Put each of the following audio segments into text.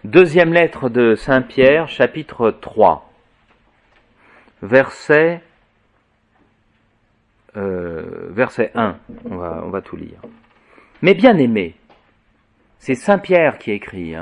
Deuxième lettre de Saint Pierre, chapitre 3, verset 1, on va tout lire. Mais bien aimé, c'est Saint Pierre qui écrit,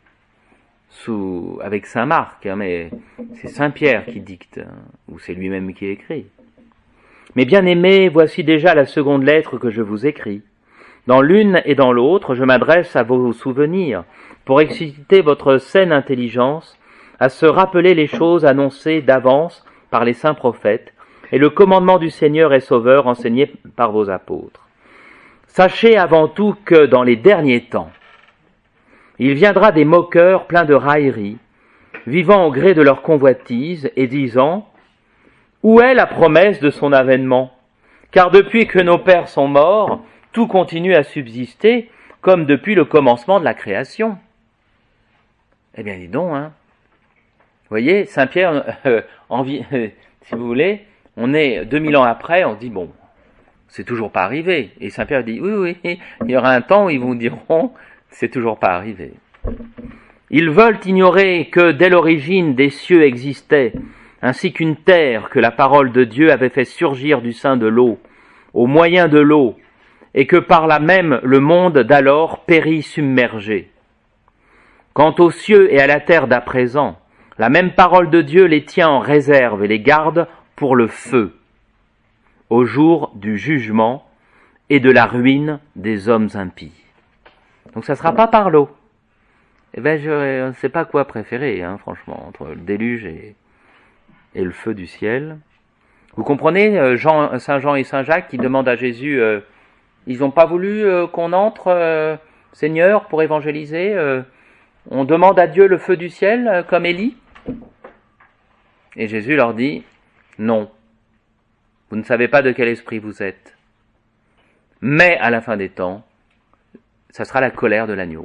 avec Saint Marc, mais c'est Saint Pierre qui dicte, ou c'est lui-même qui écrit. Mais bien aimé, voici déjà la seconde lettre que je vous écris. Dans l'une et dans l'autre, je m'adresse à vos souvenirs, pour exciter votre saine intelligence à se rappeler les choses annoncées d'avance par les saints prophètes et le commandement du Seigneur et Sauveur enseigné par vos apôtres. Sachez avant tout que dans les derniers temps, il viendra des moqueurs pleins de railleries, vivant au gré de leur convoitise et disant « Où est la promesse de son avènement ? Car depuis que nos pères sont morts, tout continue à subsister comme depuis le commencement de la création. » Eh bien, dis donc, Vous voyez, Saint Pierre, si vous voulez, on est 2000 ans après, on se dit, bon, c'est toujours pas arrivé. Et Saint Pierre dit, oui, il y aura un temps où ils vous diront, c'est toujours pas arrivé. Ils veulent ignorer que dès l'origine des cieux existaient, ainsi qu'une terre que la parole de Dieu avait fait surgir du sein de l'eau, au moyen de l'eau, et que par là même le monde d'alors périt submergé. Quant aux cieux et à la terre d'à présent, la même parole de Dieu les tient en réserve et les garde pour le feu, au jour du jugement et de la ruine des hommes impies. Donc ça ne sera pas par l'eau. Eh bien, je ne sais pas quoi préférer, franchement, entre le déluge et le feu du ciel. Vous comprenez, Saint Jean et Saint Jacques qui demandent à Jésus, ils n'ont pas voulu qu'on entre, Seigneur, pour évangéliser. On demande à Dieu le feu du ciel, comme Élie. Et Jésus leur dit, non, vous ne savez pas de quel esprit vous êtes. Mais à la fin des temps, ça sera la colère de l'agneau.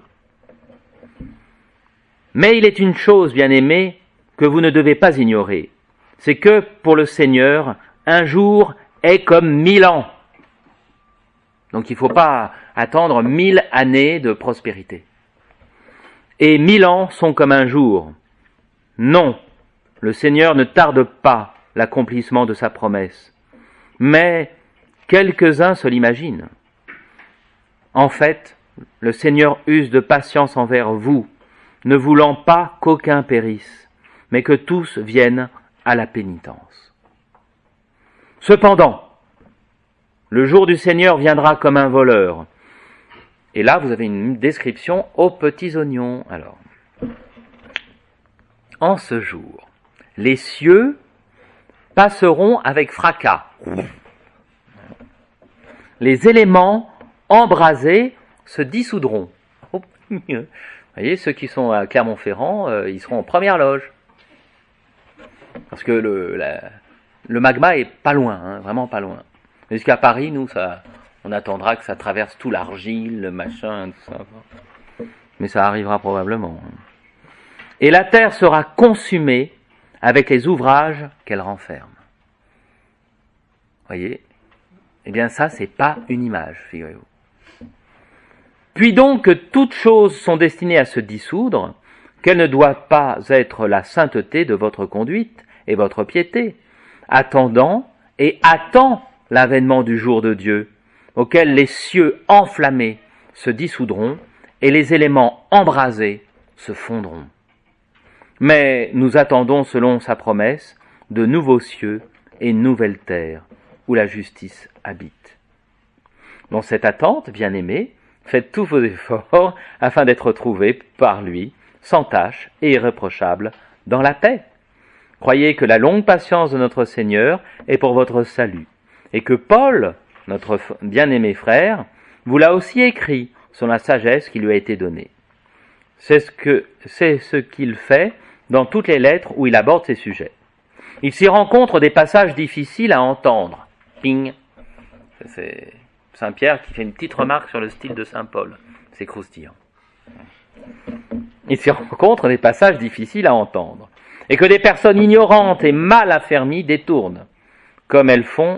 Mais il est une chose, bien-aimée, que vous ne devez pas ignorer. C'est que, pour le Seigneur, un jour est comme 1000 ans. Donc il ne faut pas attendre 1000 années de prospérité. Et 1000 ans sont comme un jour. Non, le Seigneur ne tarde pas l'accomplissement de sa promesse. Mais quelques-uns se l'imaginent. En fait, le Seigneur use de patience envers vous, ne voulant pas qu'aucun périsse, mais que tous viennent à la pénitence. Cependant, le jour du Seigneur viendra comme un voleur. Et là, vous avez une description aux petits oignons. Alors, en ce jour, les cieux passeront avec fracas. Les éléments embrasés se dissoudront. Vous voyez, ceux qui sont à Clermont-Ferrand, ils seront en première loge. Parce que le magma est pas loin, vraiment pas loin. Jusqu'à Paris, nous, on attendra que ça traverse tout l'argile, le machin, tout ça. Mais ça arrivera probablement. Et la terre sera consumée avec les ouvrages qu'elle renferme. Voyez ? Eh bien ça, c'est pas une image, figurez-vous. Puis donc que toutes choses sont destinées à se dissoudre, qu'elles ne doivent pas être la sainteté de votre conduite et votre piété, attendant et attend l'avènement du jour de Dieu, auquel les cieux enflammés se dissoudront et les éléments embrasés se fondront. Mais nous attendons, selon sa promesse, de nouveaux cieux et une nouvelle terre, où la justice habite. Dans cette attente, bien-aimés, faites tous vos efforts afin d'être trouvés par lui, sans tache et irréprochable, dans la paix. Croyez que la longue patience de notre Seigneur est pour votre salut, et que Paul, notre bien-aimé frère, vous l'a aussi écrit sur la sagesse qui lui a été donnée. C'est ce qu'il fait dans toutes les lettres où il aborde ces sujets. Il s'y rencontre des passages difficiles à entendre. Ping. C'est Saint Pierre qui fait une petite remarque sur le style de Saint Paul. C'est croustillant. Il s'y rencontre des passages difficiles à entendre. Et que des personnes ignorantes et mal affermies détournent, comme elles font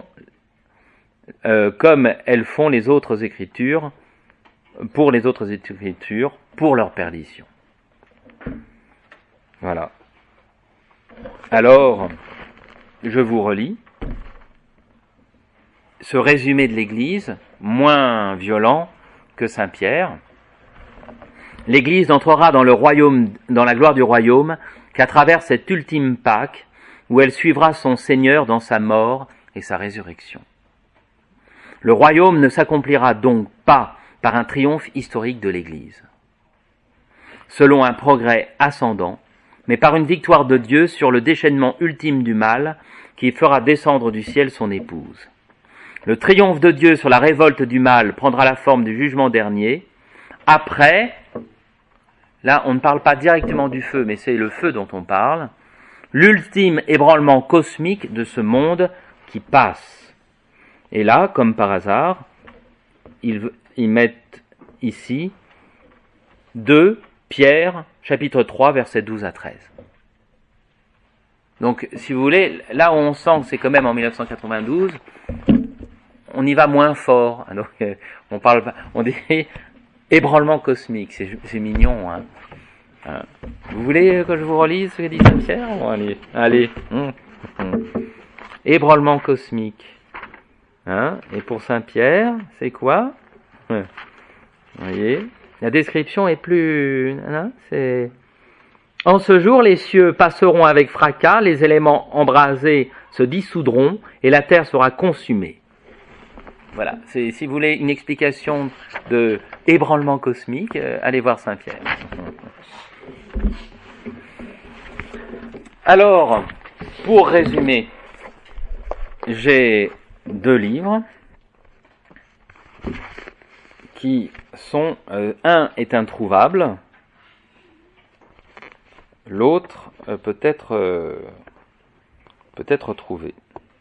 les autres écritures, pour leur perdition. Alors, je vous relis ce résumé de l'Église, moins violent que saint Pierre. L'Église n'entrera dans le royaume, dans la gloire du royaume, qu'à travers cette ultime Pâque, où elle suivra son Seigneur dans sa mort et sa résurrection. Le royaume ne s'accomplira donc pas par un triomphe historique de l'Église, selon un progrès ascendant, mais par une victoire de Dieu sur le déchaînement ultime du mal qui fera descendre du ciel son épouse. Le triomphe de Dieu sur la révolte du mal prendra la forme du jugement dernier. Après, là on ne parle pas directement du feu, mais c'est le feu dont on parle, l'ultime ébranlement cosmique de ce monde qui passe. Et là, comme par hasard, ils mettent ici 2 Pierre, chapitre 3, versets 12 à 13. Donc, si vous voulez, là où on sent que c'est quand même en 1992, on y va moins fort. Donc, on dit ébranlement cosmique, c'est mignon. Hein. Vous voulez que je vous relise ce que dit saint Pierre? Bon, allez. Ébranlement cosmique. Hein? Et pour saint Pierre, c'est quoi? Vous voyez, la description est plus... Hein? C'est... En ce jour, les cieux passeront avec fracas, les éléments embrasés se dissoudront et la terre sera consumée. Voilà, c'est, si vous voulez une explication de ébranlement cosmique, allez voir saint Pierre. Alors, pour résumer, j'ai 2 livres qui sont... un est introuvable, l'autre peut être trouvé.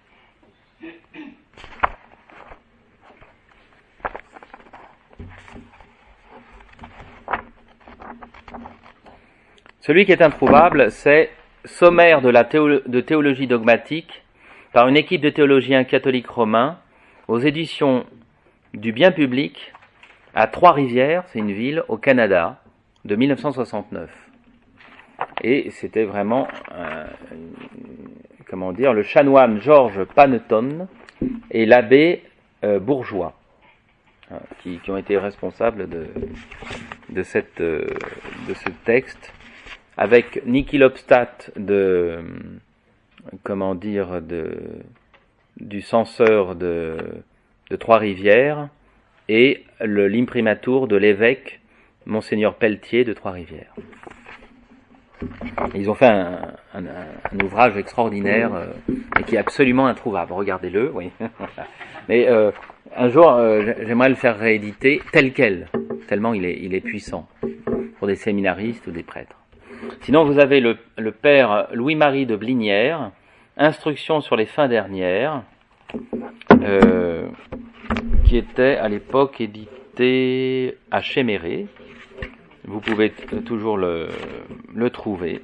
Celui qui est introuvable, c'est Sommaire de théologie dogmatique par une équipe de théologiens catholiques romains aux éditions du Bien Public à Trois-Rivières, c'est une ville au Canada, de 1969. Et c'était vraiment, le chanoine Georges Panneton et l'abbé Bourgeois, qui ont été responsables de ce texte, avec Niki Lobstadt du censeur de Trois-Rivières et l'imprimatur de l'évêque Monseigneur Pelletier de Trois-Rivières. Ils ont fait un ouvrage extraordinaire et qui est absolument introuvable. Regardez-le, oui. Mais un jour, j'aimerais le faire rééditer tel quel, tellement il est puissant, pour des séminaristes ou des prêtres. Sinon, vous avez le père Louis-Marie de Blinière, Instructions sur les fins dernières, qui était à l'époque édité à Chéméré. Vous pouvez toujours le trouver,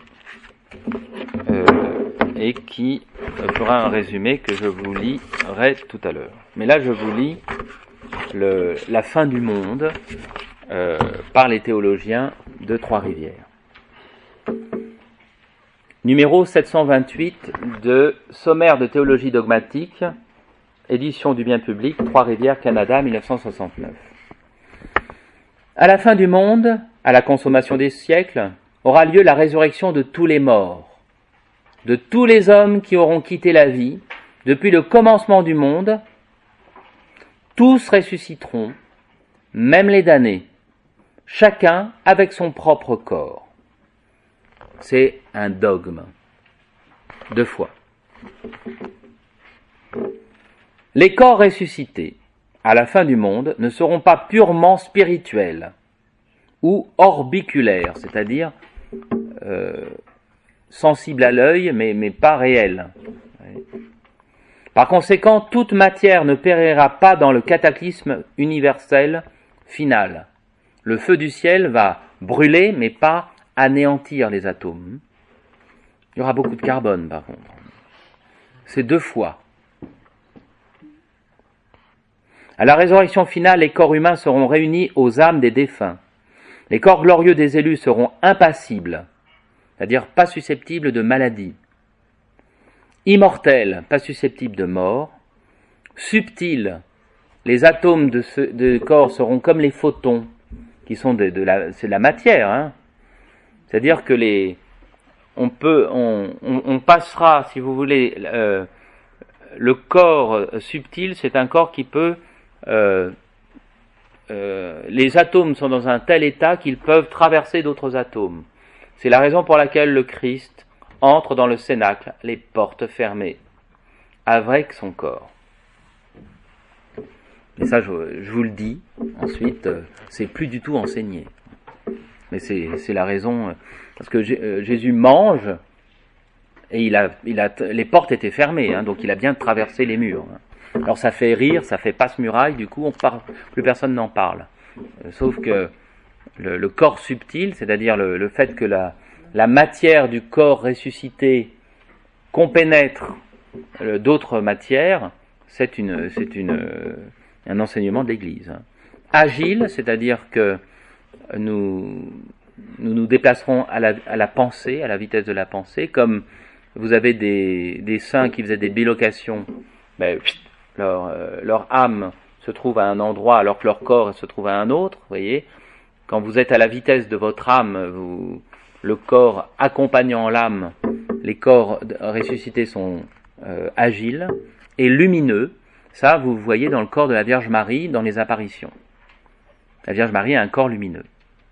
et qui fera un résumé que je vous lirai tout à l'heure. Mais là, je vous lis la fin du monde par les théologiens de Trois-Rivières. Numéro 728 de Sommaire de théologie dogmatique, édition du Bien Public, Trois-Rivières, Canada, 1969. À la fin du monde, à la consommation des siècles, aura lieu la résurrection de tous les morts, de tous les hommes qui auront quitté la vie depuis le commencement du monde. Tous ressusciteront, même les damnés, chacun avec son propre corps. C'est un dogme. 2 fois. Les corps ressuscités, à la fin du monde, ne seront pas purement spirituels ou orbiculaires, c'est-à-dire sensibles à l'œil, mais pas réels. Par conséquent, toute matière ne périra pas dans le cataclysme universel final. Le feu du ciel va brûler, mais pas anéantir les atomes. Il y aura beaucoup de carbone, par contre. C'est 2 fois. À la résurrection finale, les corps humains seront réunis aux âmes des défunts. Les corps glorieux des élus seront impassibles, c'est-à-dire pas susceptibles de maladie. immortel, pas susceptible de mort, subtil, les atomes de corps seront comme les photons, qui sont c'est de la matière, hein. C'est-à-dire que on passera, si vous voulez, le corps subtil, c'est un corps qui peut, les atomes sont dans un tel état qu'ils peuvent traverser d'autres atomes. C'est la raison pour laquelle le Christ entre dans le cénacle, les portes fermées, avec son corps. Mais ça, je vous le dis, ensuite, c'est plus du tout enseigné. Mais c'est la raison, parce que Jésus mange, et les portes étaient fermées, hein, donc il a bien traversé les murs. Alors ça fait rire, ça fait passe-muraille, du coup, plus personne n'en parle. Sauf que le corps subtil, c'est-à-dire le fait que la matière du corps ressuscité compénètre d'autres matières, c'est un enseignement de l'Église. Agile, c'est-à-dire que nous déplacerons à la pensée, à la vitesse de la pensée, comme vous avez des saints qui faisaient des bilocations, leur âme se trouve à un endroit alors que leur corps se trouve à un autre, vous voyez. Quand vous êtes à la vitesse de votre âme, le corps accompagnant l'âme, les corps ressuscités sont agiles et lumineux. Ça, vous voyez dans le corps de la Vierge Marie, dans les apparitions. La Vierge Marie a un corps lumineux.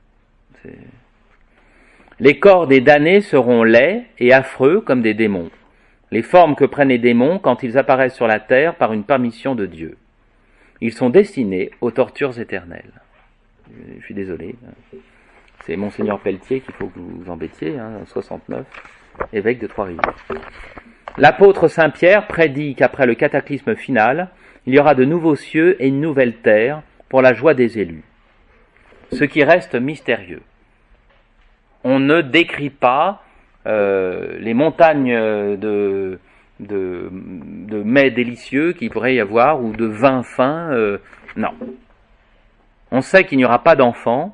Les corps des damnés seront laids et affreux comme des démons. Les formes que prennent les démons quand ils apparaissent sur la terre par une permission de Dieu. Ils sont destinés aux tortures éternelles. Je suis désolé. C'est Monseigneur Pelletier qu'il faut que vous vous embêtiez, 69, évêque de Trois-Rivières. L'apôtre Saint-Pierre prédit qu'après le cataclysme final, il y aura de nouveaux cieux et une nouvelle terre pour la joie des élus. Ce qui reste mystérieux. On ne décrit pas les montagnes de mets délicieux qu'il pourrait y avoir ou de vins fins. Non. On sait qu'il n'y aura pas d'enfants,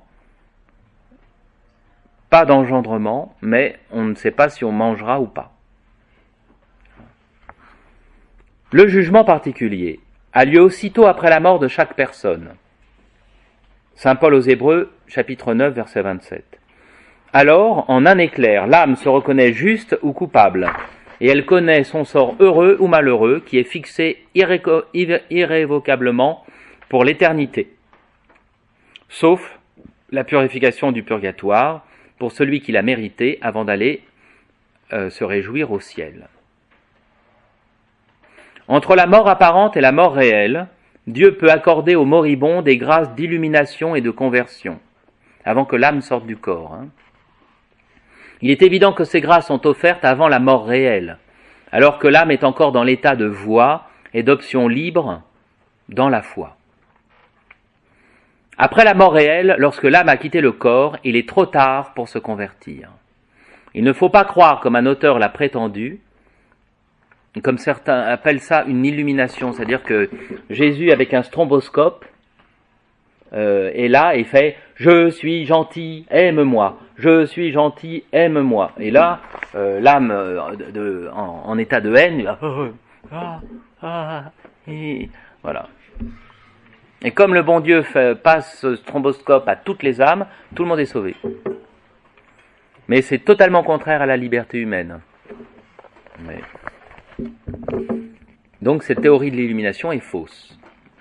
pas d'engendrement, mais on ne sait pas si on mangera ou pas. Le jugement particulier a lieu aussitôt après la mort de chaque personne. Saint Paul aux Hébreux, chapitre 9, verset 27. Alors, en un éclair, l'âme se reconnaît juste ou coupable, et elle connaît son sort heureux ou malheureux qui est fixé irrévocablement pour l'éternité, sauf la purification du purgatoire pour celui qui l'a mérité avant d'aller se réjouir au ciel. Entre la mort apparente et la mort réelle, Dieu peut accorder aux moribonds des grâces d'illumination et de conversion, avant que l'âme sorte du corps. Il est évident que ces grâces sont offertes avant la mort réelle, alors que l'âme est encore dans l'état de voie et d'option libre dans la foi. Après la mort réelle, lorsque l'âme a quitté le corps, il est trop tard pour se convertir. Il ne faut pas croire, comme un auteur l'a prétendu, comme certains appellent ça une illumination, c'est-à-dire que Jésus, avec un stromboscope, est là et fait « Je suis gentil, aime-moi, je suis gentil, aime-moi ». Et là, l'âme en état de haine, voilà. Et comme le bon Dieu passe ce stromboscope à toutes les âmes, tout le monde est sauvé. Mais c'est totalement contraire à la liberté humaine. Donc cette théorie de l'illumination est fausse.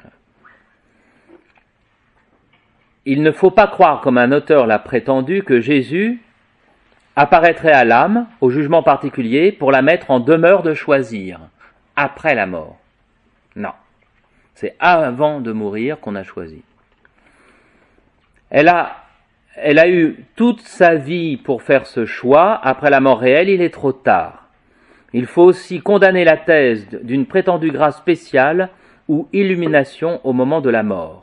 Il ne faut pas croire, comme un auteur l'a prétendu, que Jésus apparaîtrait à l'âme, au jugement particulier, pour la mettre en demeure de choisir, après la mort. Non. C'est avant de mourir qu'on a choisi. Elle a eu toute sa vie pour faire ce choix. Après la mort réelle, il est trop tard. Il faut aussi condamner la thèse d'une prétendue grâce spéciale ou illumination au moment de la mort.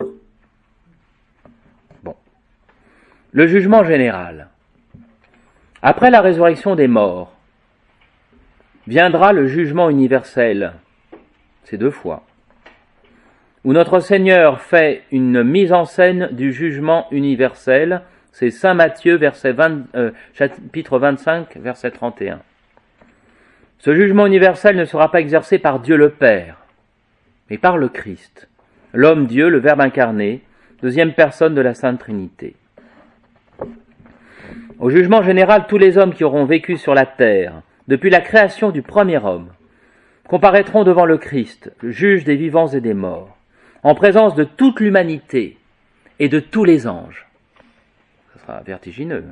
Bon. Le jugement général. Après la résurrection des morts, viendra le jugement universel. C'est 2 fois. Où notre Seigneur fait une mise en scène du jugement universel, c'est Saint Matthieu, chapitre 25, verset 31. Ce jugement universel ne sera pas exercé par Dieu le Père, mais par le Christ, l'homme Dieu, le Verbe incarné, deuxième personne de la Sainte Trinité. Au jugement général, tous les hommes qui auront vécu sur la terre, depuis la création du premier homme, comparaîtront devant le Christ, le juge des vivants et des morts, en présence de toute l'humanité et de tous les anges. Ce sera vertigineux.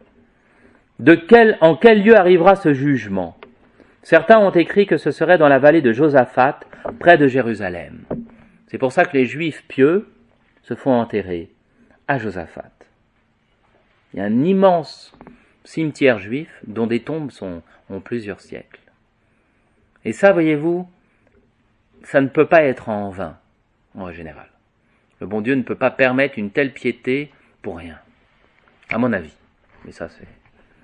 En quel lieu arrivera ce jugement ? Certains ont écrit que ce serait dans la vallée de Josaphat, près de Jérusalem. C'est pour ça que les Juifs pieux se font enterrer à Josaphat. Il y a un immense cimetière juif dont des tombes ont plusieurs siècles. Et ça, voyez-vous, ça ne peut pas être en vain, en général. Le bon Dieu ne peut pas permettre une telle piété pour rien, à mon avis. Mais ça, c'est...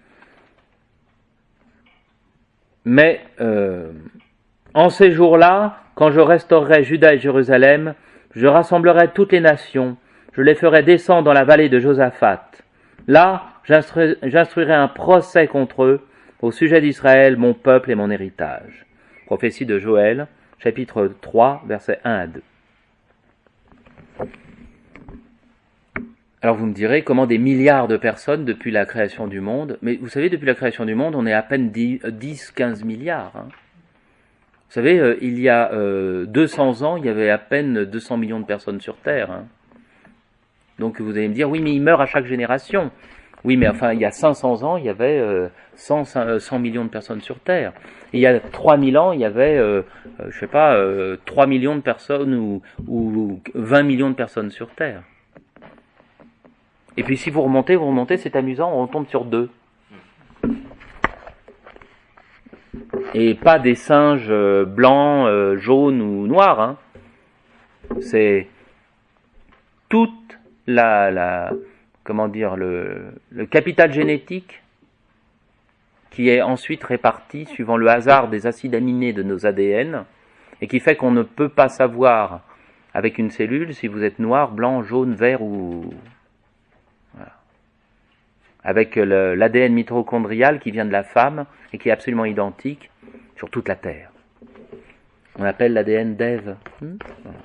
Mais en ces jours-là, quand je restaurerai Juda et Jérusalem, je rassemblerai toutes les nations, je les ferai descendre dans la vallée de Josaphat. Là, j'instruirai un procès contre eux au sujet d'Israël, mon peuple et mon héritage. Prophétie de Joël, chapitre 3, versets 1 à 2. Alors vous me direz, comment des milliards de personnes depuis la création du monde? Mais vous savez, depuis la création du monde, on est à peine 10-15 milliards. Vous savez, il y a 200 ans, il y avait à peine 200 millions de personnes sur Terre. Donc vous allez me dire, oui, mais ils meurent à chaque génération. Oui, mais enfin, il y a 500 ans, il y avait 100 millions de personnes sur Terre. Et il y a 3000 ans, il y avait, 3 millions de personnes ou 20 millions de personnes sur Terre. Et puis si vous remontez, c'est amusant, on tombe sur 2. Et pas des singes blancs, jaunes ou noirs. C'est toute le capital génétique qui est ensuite réparti suivant le hasard des acides aminés de nos ADN et qui fait qu'on ne peut pas savoir avec une cellule si vous êtes noir, blanc, jaune, vert ou... Voilà. Avec l'ADN mitochondrial qui vient de la femme et qui est absolument identique sur toute la Terre. On appelle l'ADN d'Ève. Voilà.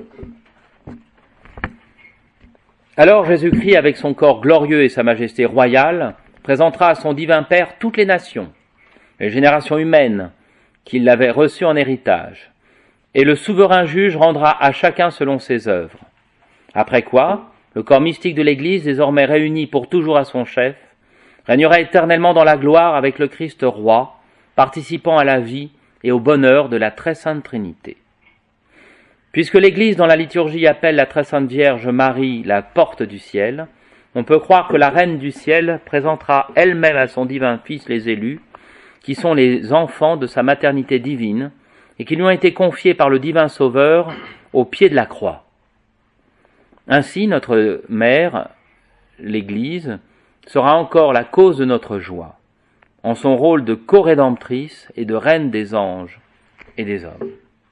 Alors Jésus-Christ, avec son corps glorieux et sa majesté royale, présentera à son divin Père toutes les nations, les générations humaines qu'il avait reçues en héritage, et le souverain juge rendra à chacun selon ses œuvres. Après quoi, le corps mystique de l'Église, désormais réuni pour toujours à son chef, régnera éternellement dans la gloire avec le Christ roi, participant à la vie et au bonheur de la très sainte Trinité. Puisque l'Église dans la liturgie appelle la très sainte Vierge Marie la porte du ciel, on peut croire que la Reine du ciel présentera elle-même à son divin Fils les élus, qui sont les enfants de sa maternité divine, et qui lui ont été confiés par le divin Sauveur au pied de la croix. Ainsi, notre Mère, l'Église, sera encore la cause de notre joie, en son rôle de co-rédemptrice et de reine des anges et des hommes.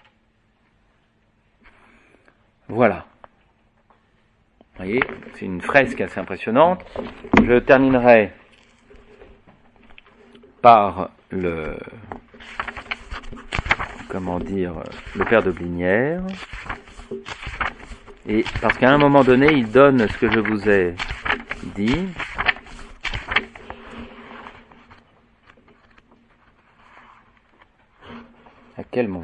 Voilà. Vous voyez, c'est une fresque assez impressionnante. Je terminerai par le père de Blinière. Et parce qu'à un moment donné, il donne ce que je vous ai dit. À quel moment ?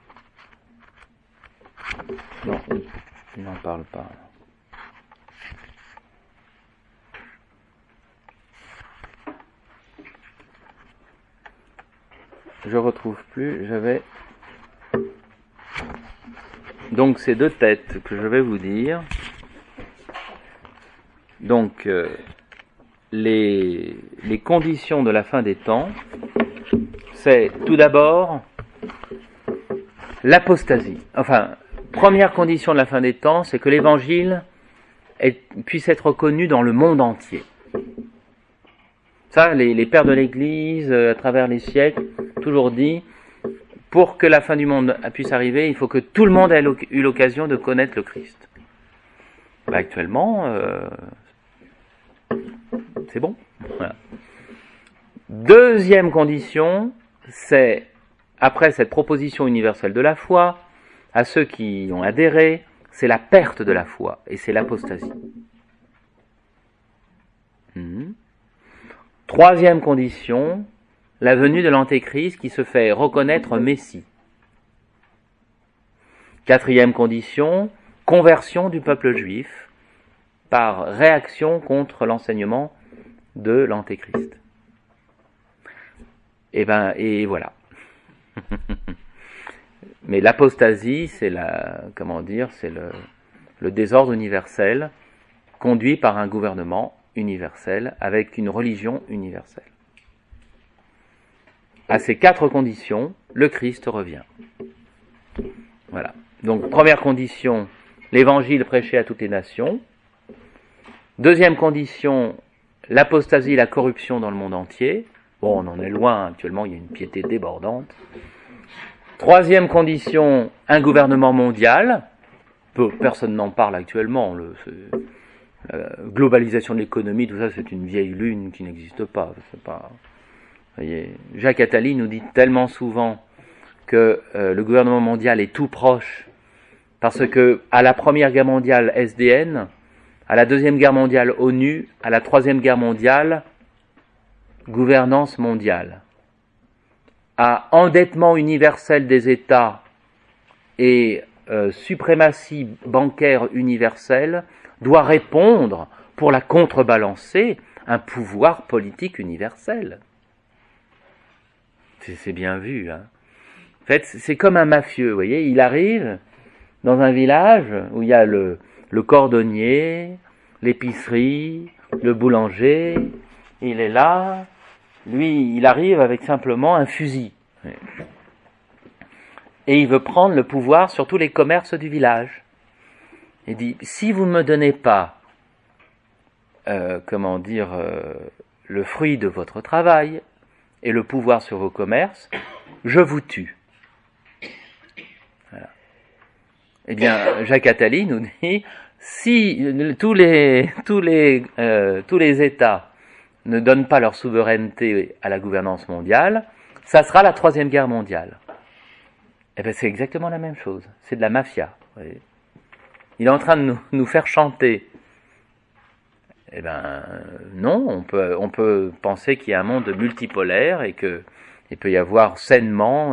Non, il n'en parle pas. Je retrouve plus, j'avais... Donc ces deux têtes que je vais vous dire. Donc les conditions de la fin des temps, c'est tout d'abord l'apostasie. Enfin, première condition de la fin des temps, c'est que l'évangile puisse être connu dans le monde entier. Ça, les pères de l'Église, à travers les siècles, toujours dit, pour que la fin du monde puisse arriver, il faut que tout le monde ait eu l'occasion de connaître le Christ. Actuellement, c'est bon. Voilà. Deuxième condition, c'est après cette proposition universelle de la foi, à ceux qui y ont adhéré, c'est la perte de la foi, et c'est l'apostasie. Troisième condition, la venue de l'Antéchrist qui se fait reconnaître Messie. Quatrième condition, conversion du peuple juif par réaction contre l'enseignement de l'Antéchrist. Et voilà. Mais l'apostasie, c'est c'est le désordre universel conduit par un gouvernement universel avec une religion universelle. À ces quatre conditions, le Christ revient. Voilà. Donc, première condition, l'évangile prêché à toutes les nations. Deuxième condition, l'apostasie et la corruption dans le monde entier. Bon, on en est loin, actuellement, il y a une piété débordante. Troisième condition, un gouvernement mondial. Personne n'en parle actuellement. La globalisation de l'économie, tout ça, c'est une vieille lune qui n'existe pas. C'est pas. Vous voyez, Jacques Attali nous dit tellement souvent que le gouvernement mondial est tout proche, parce que à la Première Guerre mondiale, SDN, à la Deuxième Guerre mondiale, ONU, à la Troisième Guerre mondiale, gouvernance mondiale. À endettement universel des États et suprématie bancaire universelle, doit répondre, pour la contrebalancer, un pouvoir politique universel. C'est bien vu, hein. En fait, c'est comme un mafieux, vous voyez, il arrive dans un village où il y a le cordonnier, l'épicerie, le boulanger, il est là, lui, il arrive avec simplement un fusil. Et il veut prendre le pouvoir sur tous les commerces du village. Il dit, si vous ne me donnez pas, le fruit de votre travail et le pouvoir sur vos commerces, je vous tue. Voilà. Eh bien, Jacques Attali nous dit, si tous les États ne donnent pas leur souveraineté à la gouvernance mondiale, ça sera la Troisième Guerre mondiale. Eh bien, c'est exactement la même chose. C'est de la mafia. Vous voyez. Il est en train de nous faire chanter. Eh bien, non, on peut penser qu'il y a un monde multipolaire et qu'il peut y avoir sainement,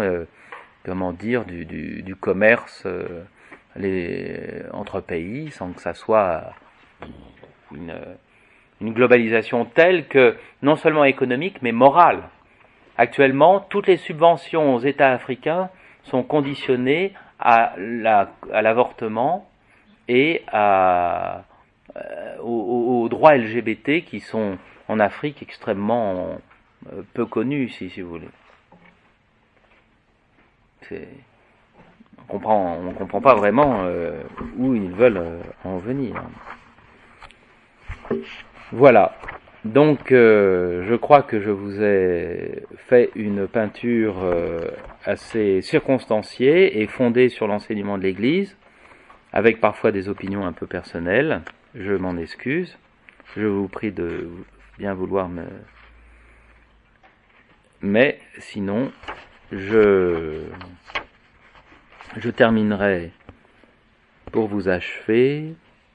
du commerce entre pays, sans que ça soit une globalisation telle que, non seulement économique, mais morale. Actuellement, toutes les subventions aux États africains sont conditionnées à l'avortement et aux droits LGBT qui sont en Afrique extrêmement peu connus, si vous voulez. On comprend pas vraiment où ils veulent en venir. Voilà. Donc, je crois que je vous ai fait une peinture assez circonstanciée et fondée sur l'enseignement de l'Église, avec parfois des opinions un peu personnelles. Je m'en excuse. Je vous prie de bien vouloir me... Mais sinon, je terminerai pour vous achever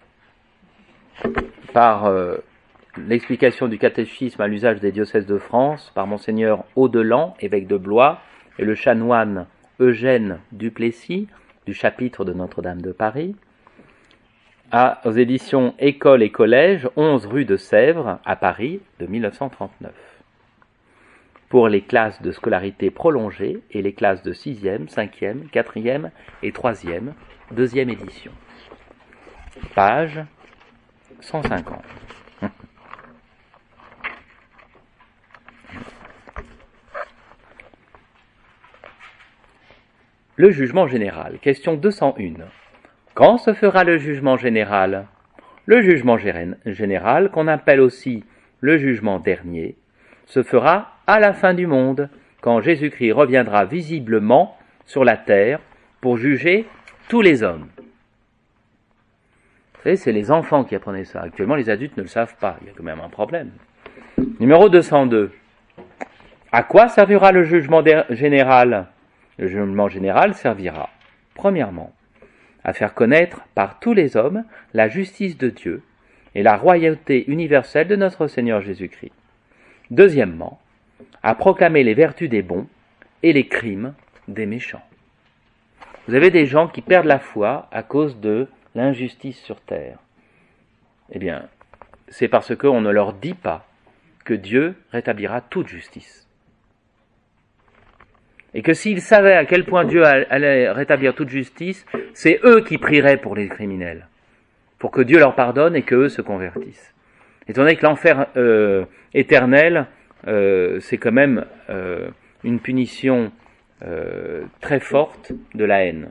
par l'explication du catéchisme à l'usage des diocèses de France par Monseigneur Audelan, évêque de Blois, et le chanoine Eugène Duplessis, du chapitre de Notre-Dame de Paris, aux éditions École et Collège, 11 rue de Sèvres, à Paris, de 1939. Pour les classes de scolarité prolongée et les classes de 6e, 5e, 4e et 3e, deuxième édition. Page 150. Le jugement général. Question 201. Quand se fera le jugement général? Le jugement général, qu'on appelle aussi le jugement dernier, se fera à la fin du monde, quand Jésus-Christ reviendra visiblement sur la terre pour juger tous les hommes. Vous savez, c'est les enfants qui apprenaient ça. Actuellement, les adultes ne le savent pas. Il y a quand même un problème. Numéro 202. À quoi servira le jugement général? Le jugement général servira, premièrement, à faire connaître par tous les hommes la justice de Dieu et la royauté universelle de notre Seigneur Jésus-Christ. Deuxièmement, à proclamer les vertus des bons et les crimes des méchants. Vous avez des gens qui perdent la foi à cause de l'injustice sur terre. Eh bien, c'est parce qu'on ne leur dit pas que Dieu rétablira toute justice. Et que s'ils savaient à quel point Dieu allait rétablir toute justice, c'est eux qui prieraient pour les criminels, pour que Dieu leur pardonne et qu'eux se convertissent. Étant donné que l'enfer éternel, c'est quand même une punition très forte de la haine.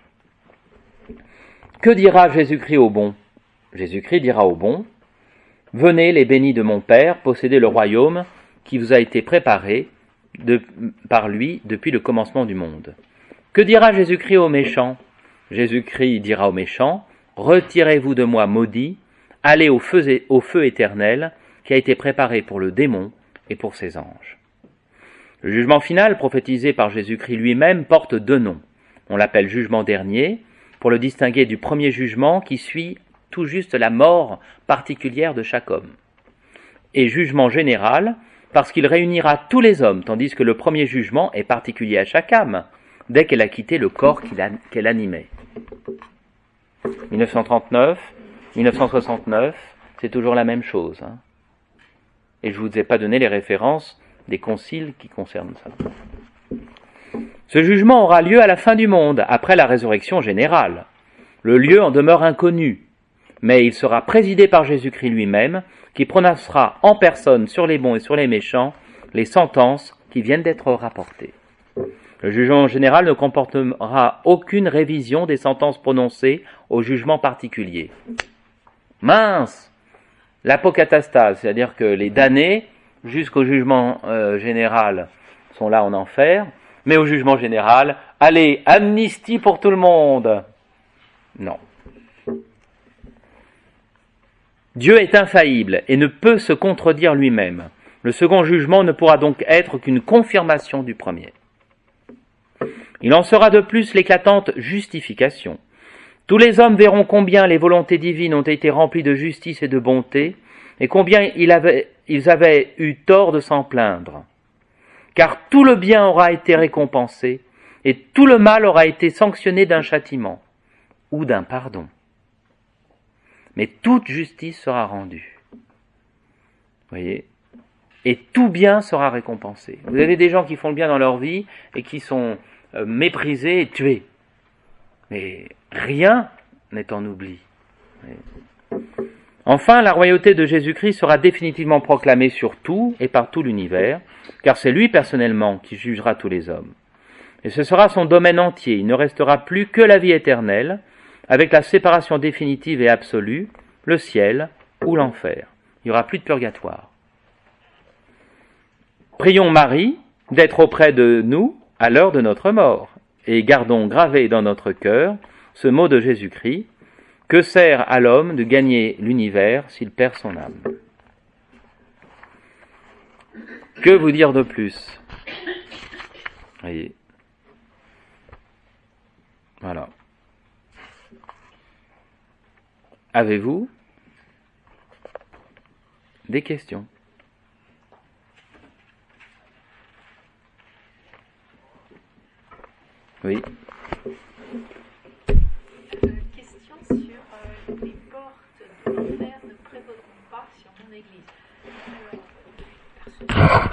Que dira Jésus-Christ aux bons ? Jésus-Christ dira aux bons, « Venez les bénis de mon Père, possédez le royaume qui vous a été préparé par lui depuis le commencement du monde. » Que dira Jésus-Christ aux méchants ? Jésus-Christ dira aux méchants, « Retirez-vous de moi, maudits, allez au feu éternel qui a été préparé pour le démon et pour ses anges. » Le jugement final, prophétisé par Jésus-Christ lui-même, porte deux noms. On l'appelle jugement dernier, pour le distinguer du premier jugement qui suit tout juste la mort particulière de chaque homme. Et jugement général, parce qu'il réunira tous les hommes, tandis que le premier jugement est particulier à chaque âme, dès qu'elle a quitté le corps qu'elle animait. 1939, 1969, c'est toujours la même chose. Et je ne vous ai pas donné les références des conciles qui concernent ça. Ce jugement aura lieu à la fin du monde, après la résurrection générale. Le lieu en demeure inconnu, mais il sera présidé par Jésus-Christ lui-même, qui prononcera en personne sur les bons et sur les méchants les sentences qui viennent d'être rapportées. Le jugement général ne comportera aucune révision des sentences prononcées au jugement particulier. Mince ! L'apocatastase, c'est-à-dire que les damnés, jusqu'au jugement général, sont là en enfer, mais au jugement général, allez, amnistie pour tout le monde. Non. Dieu est infaillible et ne peut se contredire lui-même. Le second jugement ne pourra donc être qu'une confirmation du premier. Il en sera de plus l'éclatante justification. Tous les hommes verront combien les volontés divines ont été remplies de justice et de bonté, et combien ils avaient eu tort de s'en plaindre. Car tout le bien aura été récompensé, et tout le mal aura été sanctionné d'un châtiment, ou d'un pardon. Mais toute justice sera rendue. Voyez ? Et tout bien sera récompensé. Vous avez des gens qui font le bien dans leur vie, et qui sont méprisés et tués. Mais rien n'est en oubli. Enfin, la royauté de Jésus-Christ sera définitivement proclamée sur tout et par tout l'univers, car c'est lui personnellement qui jugera tous les hommes. Et ce sera son domaine entier, il ne restera plus que la vie éternelle, avec la séparation définitive et absolue, le ciel ou l'enfer. Il n'y aura plus de purgatoire. Prions Marie d'être auprès de nous à l'heure de notre mort, et gardons gravé dans notre cœur ce mot de Jésus-Christ, « Que sert à l'homme de gagner l'univers s'il perd son âme ?» Que vous dire de plus ? Voyez. Voilà. Avez-vous des questions ? Oui. Question sur les portes de l'enfer ne prévaudront pas sur mon église. Alors,